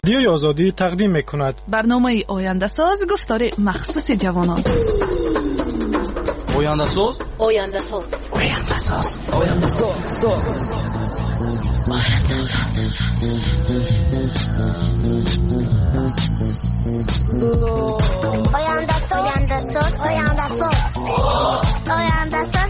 رادیوی آزادی تقدیم می‌کند برنامه آینده ساز گفتار مخصوص جوانان. آینده ساز آینده ساز آینده ساز آینده ساز آینده ساز آینده ساز آینده ساز آینده ساز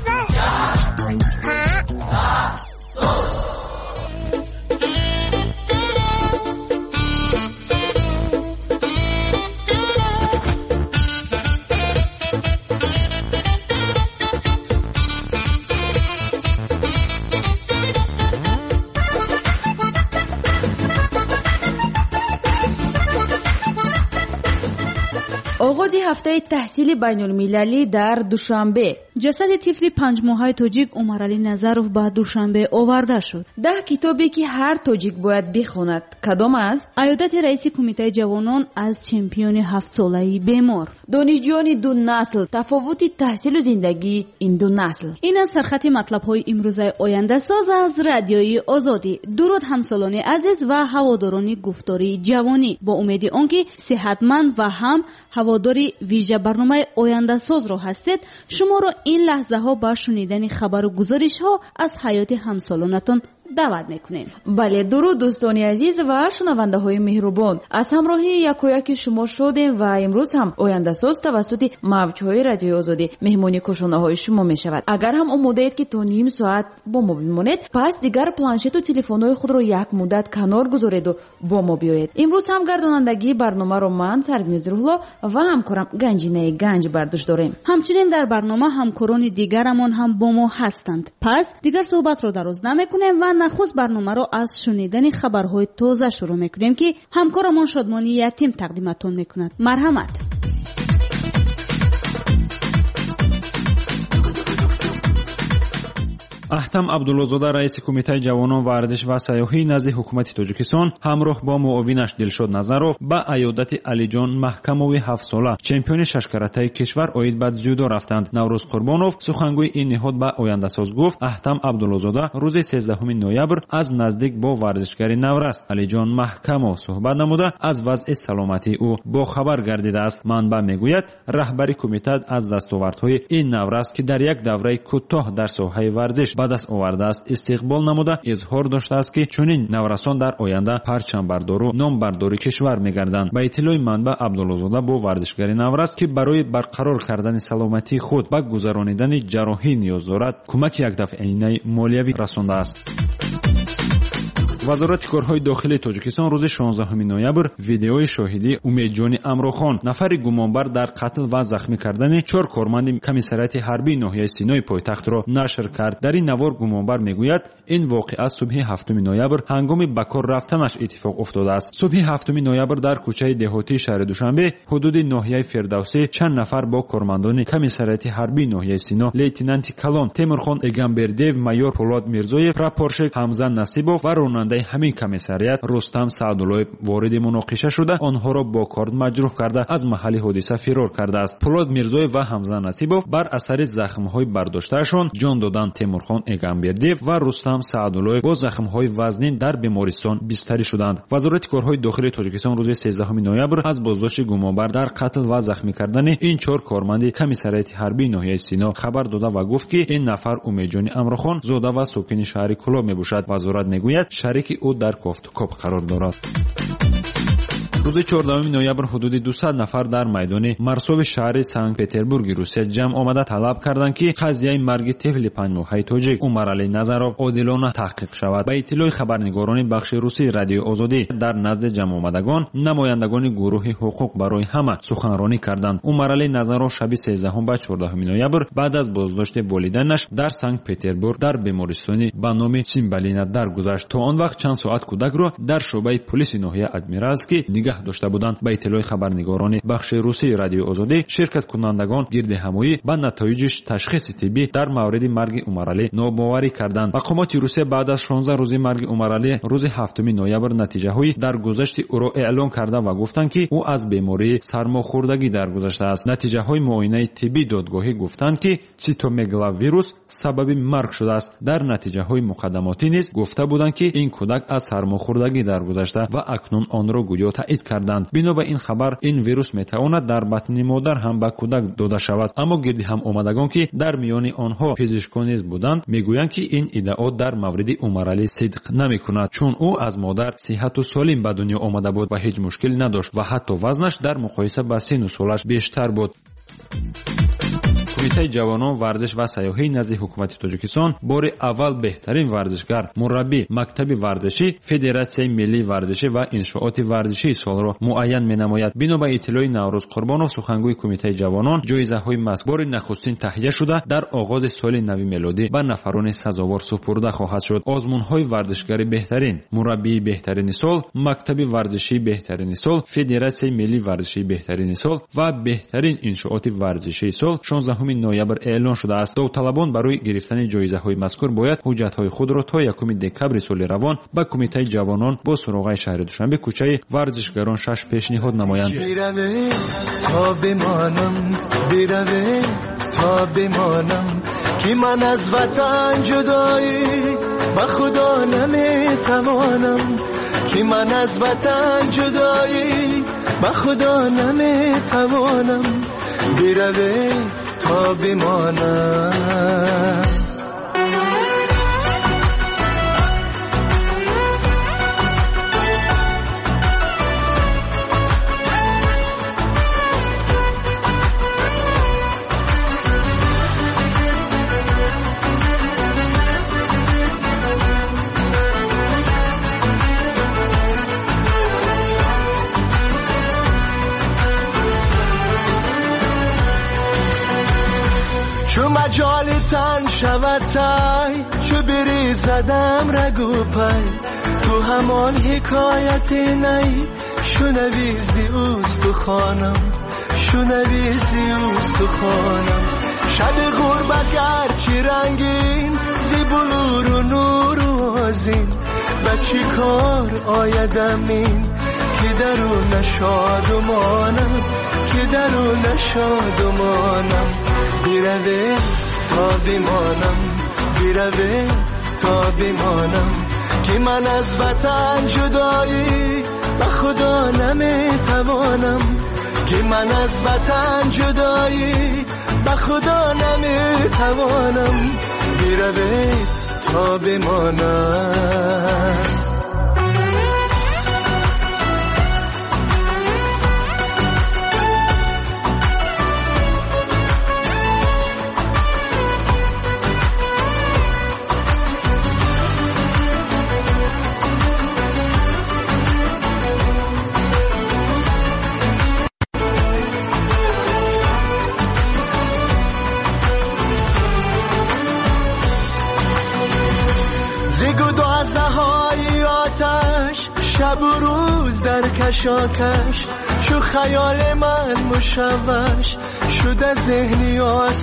آغاز هفته تحصیل بین المللی در دوشنبه. جسد طفل 5 ماهه تاجیک عمرعلی نظروف به دوشنبه آورده شد. 10 کتابی که هر تاجیک باید بخواند کدام است؟ عیادت رئیس کمیته جوانان از چمپیون 7 ساله‌ای بیمار. دانشجویان دو نسل، تفاوت تحصیل و زندگی این دو نسل. این از سرخط مطلب‌های امروزه آینده ساز از رادیوی آزادی. درود همسالان عزیز و هواداران گفتاری جوانی، با امید آنکه صحتمند و هم هواداری ویژه برنامه آینده ساز را هستید، شما را این لحظه ها با شنیدن خبر و گزارش ها از حیات همسالانتان دعوت میکنیم. بله، درود دوستان عزیز و شنونده های مهربان، از همراهی یکایک شما شدیم و امروز هم آینده ساز توسط موجهای رادیو آزادی مهمانی کشانه های شما می شود. اگر هم آماده اید که تا نیم ساعت با ما بمانید، پس دیگر پلنشت و تلفن های خود را یک مدت کنار گذارید و با ما بیایید. امروز هم گردانندگی برنامه را من سروین زروحلا و همکارم گنجینه گنج برداشت داریم. همچنین در برنامه همکاران دیگرمان هم با ما هستند. پس دیگر صحبت را دراز نمیکنیم و نخست برنامه را از شنیدن خبرهای تازه شروع میکنیم که همکارمان شادمانی یتیم تقدیمتون میکند. مرحمت. احتم عبدالله‌زاده رئیس کمیته جوانان ورزش و سیاحی نزد حکومت تاجیکستان همراه با معاونش دلشاد نظرов ба عیادت علیجان محکموی 7 ساله چمپیون ششکاراتای کشور оид ба дзюдо рафтанд. наврӯз қурбонов сухангӯи ин ниҳод ба ояндасоз гуфт аҳтам абдуллозода рӯзи 13 ноябр аз наздик бо варзишгари наврас алиҷон маҳкамов суҳбат намуда аз вазъи саломатии ӯ бохабар гардидааст. манбаъ мегӯяд раҳбари кумита аз дастовардҳои ин наврас ки дар як давраи кӯтоҳ дар соҳаи варзиш ба даст овардааст истиқбол намуда изҳор доштааст ки чунин наврасон дар оянда парчамбардору номбардори кишвар мегарданд. ба иттилои манбаъ абдуллозода бо варзишгари наврас ки барои барқарор кардани саломатии худ ба гузаронидани ҷарроҳӣ ниёз дорад кӯмаки якдафъаинаи молиявӣ расондааст. вазорати корҳои дохилии тоҷикистон рӯзи 16 ноябр видеои шоҳидӣ умедҷони амрохон нафари гумонбар дар қатл ва захмӣ кардани 4 корманди комиссарияти ҳарбии ноҳияи синои пойтахтро нашр кард. дар ин навор гумонбар мегӯяд ин воқеа субҳи 7 ноябр ҳангоми ба кор рафтанаш иттифоқ уфтодааст. субҳи 7 ноябр дар кӯчаи деҳотии шаҳри душанбе ҳудуди ноҳияи фирдавсӣ чанд нафар бо кормандони комиссарияти ҳарбии ноҳияи сино лейтенанти калон темурхон эгамбердиев, майор Полод Мирзоев, прапорщик Ҳамза Насибов ва ронандаи ҳамин комиссарият Рустам Саъдуллоев вориди муноқиша шуда онҳоро бо корд маҷрӯҳ карда аз маҳалли ҳодиса фирор кардааст. Полод Мирзоев ва Ҳамза Насибов бар асари захмҳои бардоштаашон ҷон доданд. темурхон эгамбердиев ва Рустам Саъдуллоев бо захмҳои вазнин дар бемористон бистарӣ шуданд. вазорати корҳои дохилии тоҷикистон рӯзи 13 ноябр аз боздошти гумонбар дар қатл ва захмӣ кардани ин 4 корманди комиссарияти ҳарбии ноҳияи сино хабар дода ва гуфт ки ин нафар умедҷони амрохон зода ва сокини шаҳри Кӯлоб мебошад. вазорат мегӯяд шарики ӯ дар кофтукоп қарор дорад. рӯзи 14 ноябр ҳудуди 200 нафар дар майдони марсови шаҳри санкт петербурги русия ҷамъ омада талаб карданд ки қазияи марги тифли 5 моҳаи тоҷик Умарали Назаров одилона таҳқиқ шавад. ба иттилои хабарнигорони бахши русии радиои озодӣ дар назди ҷамъомадагон намояндагони гурӯҳи ҳуқуқ барои ҳама суханронӣ карданд. Умарали Назаров шаби 13 ба 14 ноябр баъд аз боздошти волидайнаш дар санкт петербург дар бемористони ба номи Симбалина даргузашт. то он вақт чанд соат кӯдакро дар шӯъбаи полиси ноҳия Адмиралский нигоҳ نگاه داشته بودند. با اطلاع خبرنگاران بخش روسی رادیو آزادی، شرکت کنندگان گردهمایی با نتایج تشخیص طبی در مورد مرگ عمرعلی ناباوری کردند. مقامات روسیه بعد از 16 روز مرگ عمرعلی روز 7 نوامبر نتیجه‌های درگذشت او را اعلام کرده و گفتند که او از بیماری سرماخوردگی درگذشته است. نتیجه‌های معاینه طبی دادگاهی گفتند که سیتومگالوویروس سبب مرگ شده است. در نتیجه‌های مقدماتی نیز گفته بودند که این کودک از سرماخوردگی درگذشته و اکنون آن را گویا تایید کردند. بنا به این خبر این ویروس میتواند در بطن مادر هم به کودک داده شود. اما گردی هم آمدگان که در میان آنها پزشکان نیز بودند میگویند که این ادعا در مورد عمرعلی صدق نمیکند، چون او از مادر صحت و سالم به دنیا آمده بود و هیچ مشکلی نداشت و حتی وزنش در مقایسه با سن و سالش بیشتر بود. کمیته جوانان ورزش و سیاحی نزد حکومت تاجیکستان بار اول بهترین ورزشگر، مربی مکتب ورزشی، فدراسیای ملی ورزشی و انشاءات ورزشی سال را معین می‌نماید. بنا به اطلاع نوروز قربانов سخنگوی کمیته جوانان، جایزه‌های مذکور نخستین تهیه شده در آغاز سال نو میلادی به نفران سزاوار سپرده خواهد شد. آزمون‌های ورزشگری بهترین، مربی بهترین سال، مکتب ورزشی بهترین سال، فدراسیای ملی ورزشی بهترین سال و بهترین انشاءات ورزشی سال 16 نوامبر اعلان شده است. داوطلبان برای گرفتن جایزه‌های مذکور باید حجت‌های خود را تا 1 دکبر سال روان به کمیته جوانان با سراغ شهر دوشنبه کوچه ورزشگران 6 پیشنهاد نمایند. تا بمانم که من از وطن جدایی با خدا نمیتوانم، که من از وطن جدایی با خدا نمیتوانم، بروه تا بمانم. چو مجال تن شود تای، چو بری زدم رگو پای، تو همان حکایت نی، شنویزی اوست و خانم، شنویزی اوست و خانم. شب غربت گرچه رنگین، زی بلور و نور و آزین، بچی کار آیدم این، که درون شادمانم، که درون شادمانم. بیروه تا بمانم، بیروه تا بمانم، که من از وطن جدایی به خدا نمیتوانم، که من از وطن جدایی به خدا نمیتوانم، بیروه تا بمانم. شب و روز در کشاکش، چو خیال من مشوش شده ذهنی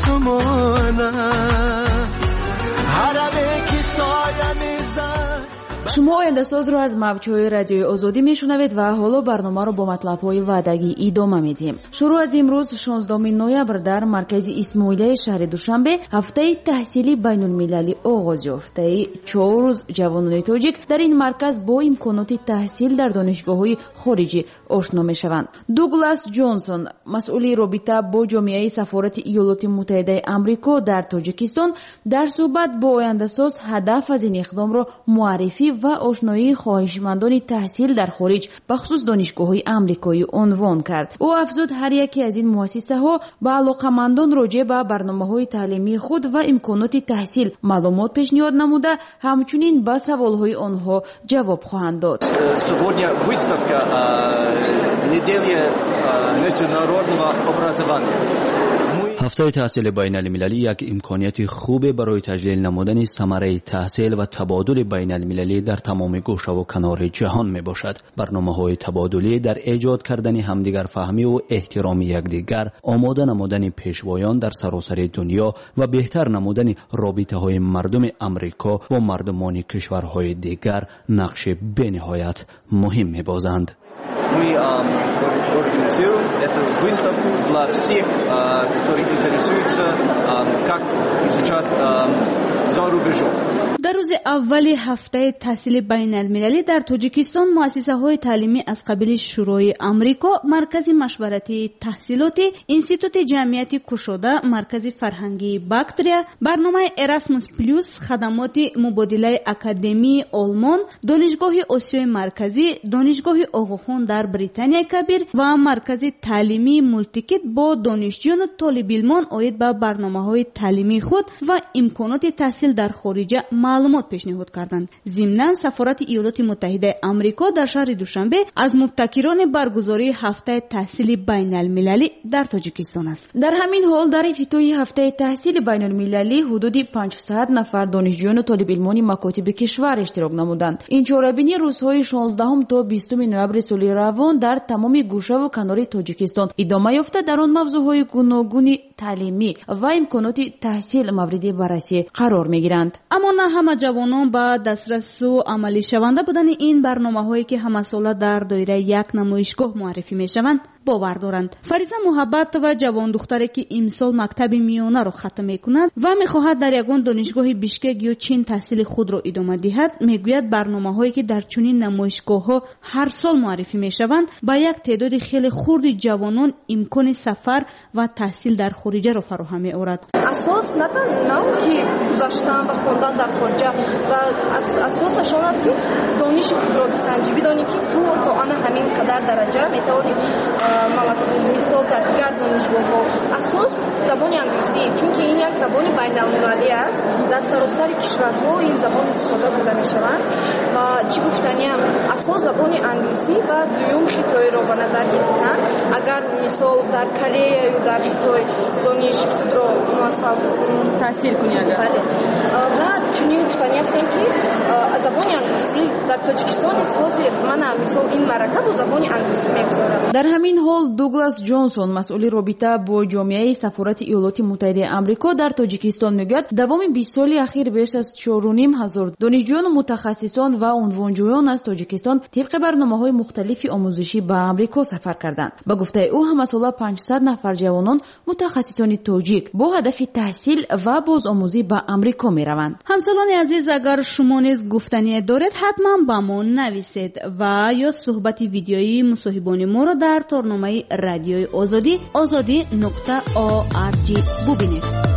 آسمانم، حرمه که سایه میزد. شما آینده ساز رو از موج‌های رادیوی آزادی میشنوید و حالا برنامه رو با مطلب‌های وعدگی ادامه میدیم. شروع از امروز 16 نوامبر در مرکز اسماعیلیه شهر دوشنبه هفته تحصیلی بین‌المللی آغاز یافت. 4 روز جوانان تاجیک در این مرکز با امکانات تحصیل در دانشگاه‌های خارجی آشنا میشوند. دوگلاس جانسون، مسئول رابطه با جامعه سفارت ایالات متحده آمریکا در تاجیکستان، در صحبت با آینده ساز هدف از این اقدام را معرفی و آشنایی خواهشمندان تحصیل در خارج بخصوص دانشگاه‌های آمریکایی عنوان کرد. او افزود هر یکی از این مؤسسه‌ها با علاقه‌مندان راجع به برنامه‌های تعلیمی خود و امکانات تحصیل معلومات پیشنهاد نموده، همچنین به سوال‌های آنها جواب خواهند داد. Сегодня выставка недели международного образования. هفته تحصیل بین المللی یک امکانیت خوب برای تجلیل نمودن ثمره تحصیل و تبادل بین المللی المللی در تمام گوشه و کنار جهان می باشد. برنامه‌های تبادلی در ایجاد کردن همدیگر فهمی و احترام یکدیگر، آماده نمودن پیشوایان در سراسر دنیا و بهتر نمودن رابطه‌های مردم امریکا و مردمان کشورهای دیگر نقش بینهایت مهم می‌بازند. Мы организируем эту выставку для всех, которые интересуются, как изучать за рубежом. در روز اول هفته تحصیل بین المللی در تاجیکستان مؤسسه های تعلیمی از قبیل شورای آمریکا، مرکز مشورتی تحصیلاتی، انستیتوت جمعیت کشاده، مرکز فرهنگی باکتریا، برنامه اراسموس پلوس، خدمات مبادله اکادمی آلمان، دانشگاه آسیای مرکزی، دانشگاه آقاخان در بریتانیا کبیر و مرکز تعلیمی مولتیکت با دانشجویان طالب علمان عاید به برنامه‌های تعلیمی خود و امکانات تحصیل در خارج معلومات پیشنهاد کردند. ضمناً سفارت ایالات متحده آمریکا در شهر دوشنبه از مبتکران برگزاری هفته تحصیل بین المللی در تاجیکستان است. در همین حال در افتتاح هفته تحصیل بین المللی حدود 500 نفر دانشجویان و طالب علمان مکاتب کشور اشتراک نمودند. این چهاربینی روزهای 16 تا 20 نوامبر سال روان در تمام گوشه و کنار تاجیکستان ادامه یافته در آن موضوعهای گوناگون تعلیمی و امکانات تحصیل مورد بررسی قرار میگیرند. اما نه همه جوانان با دسترس و عملی شونده بودن این برنامه‌هایی که همه ساله در دایره یک نمایشگاه معرفی میشوند باور دارند. فریضه محبت و جوان دختری که امسال مکتب میانه را ختم میکند و میخواهد در یگان دانشگاه بیشکک یا چین تحصیل خود را ادامه دهد، میگوید برنامه‌هایی که در چنین نمایشگاه‌ها هر سال معرفی میشوند با یک تعداد خیلی خرد جوانان امکان سفر و تحصیل در خارج را فراهم می‌آورد. اساس نه که گذاشتن و خواندن در خارج و اساسش آن است که دانش خود را بسنجی، بدانی که تو آن همین قدر درجه میتوانی مثال در دیگر دانشگاه‌ها. اساس زبان انگلیسی، چون که این یک زبان بین‌المللی است، در سراسر کشورها این زبان استفاده برده می‌شود و چی گفتنیم اساس زبان انگلیسی و دوم خطای را به نظر گرفتن. اگر مثال در کره یا در خطای دانش خود را موفق تحصیل کنی و چنین گفتنی هستیم که زبان انگلیسی در تاجیکستان است حاضر من مثال این مرکب و زبان انگلیسی میگذارم. در همین حال دوگلاس جانسون مسئول رابطه با جامعه سفارت ایالات متحده آمریکا در تاجیکستان میگوید دوام 20 سال اخیر بیش از 4,500 دانشجویان و متخصصان و عنوانجویان از تاجیکستان طبق برنامه‌های مختلفی آموزشی به آمریکا سفر کردند. با گفته او هم سالا 500 نفر جوانان متخصصان تاجیک با هدف تحصیل و بازآموزی به آمریکا میروند. همسالان عزیز، اگر شما نیز گفتنی دارید حتما با ما نویسید و یا صحبت ویدیویی مصاحبان ما را در تارنامه رادیوی آزادی azadi.org ببینید.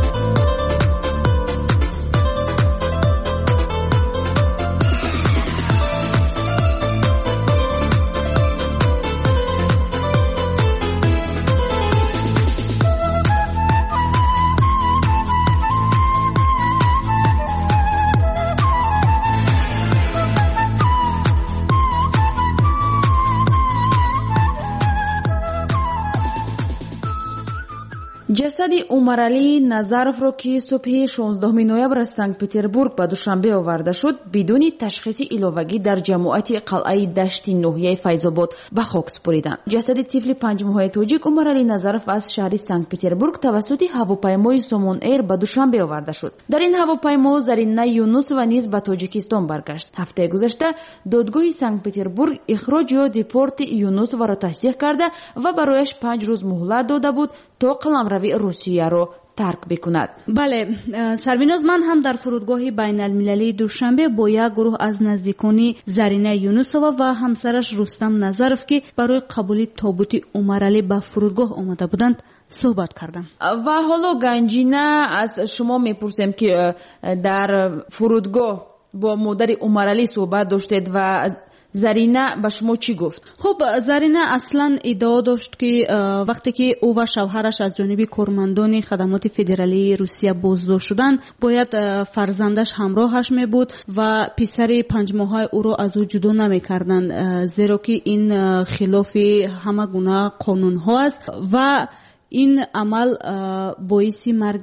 جسد عمرعلی نظرов را که صبح 16 نوامبر از سنت پترزبورگ به دوشنبه آورده شد بدون تشخیص ایلاوگی در جماعت قلعه دشتی ناحیه فیض‌آباد به خاک سپردند. جسد طفل 5 ماهه تاجیک عمرعلی نظرов از شهر سنت پترزبورگ توسط هواپیمای سومون ایر به دوشنبه آورده شد. در این هواپیما زرینه یونس و نیز به تاجیکستان برگشت. هفته گذشته دادگاه سنت پترزبورگ اخراج یا دیپورت یونس را تصدیق کرده و برایش 5 روز مهلت داده بود تا قلمرو روسیه را ترک بکند. بله سربیناز، من هم در فرودگاه بین المللی دوشنبه با یک گروه از نزدیکان زرینه یونسова و همسرش رستم نظرов که برای قبول تابوت عمرعلی به فرودگاه آمده بودند صحبت کردم. و حالا گنجینه از شما میپرسیم که در فرودگاه با مادر عمرعلی صحبت داشتید و زرینه به شما چی گفت؟ خب زرینه اصلا ادعا داشت که وقتی که او و شوهرش از جانب کارمندان خدمات فدرالی روسیه بازداشت شدند باید فرزندش همراهش می بود و پسر 5 ماهه او را از او جدا نمی کردند، زیرا که این خلاف همه گونه قانون ها است و این عمل باعث مرگ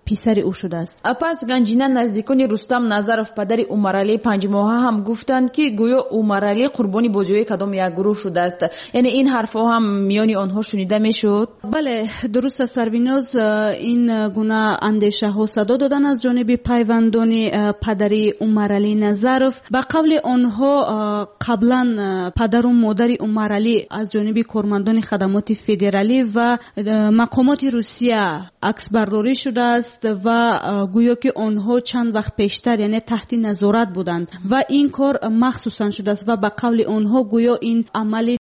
писари ӯ шудааст. пас ганҷина наздикони рустам назаров падари умаралии 5 моҳа ҳам гуфтанд ки гӯё умаралӣ қурбони бозиҳои кадом як гурӯҳ шудааст. яъне ин ҳарфҳо ҳам миёни онҳо шунида мешуд? бале, дуруст аст Сарвиноз, ин гуна андешаҳо садо доданд аз ҷониби пайвандони падари Умаралӣ Назаров. ба қавли онҳо қаблан падару модари Умаралӣ аз ҷониби кормандони хадамоти федералӣ ва мақомоти Русия аксбардорӣ шудааст ва гӯё ки онҳо чанд вақт пештар яъне таҳти назорат буданд ва ин кор махсусан шудааст ва ба қавли онҳо гӯё ин амали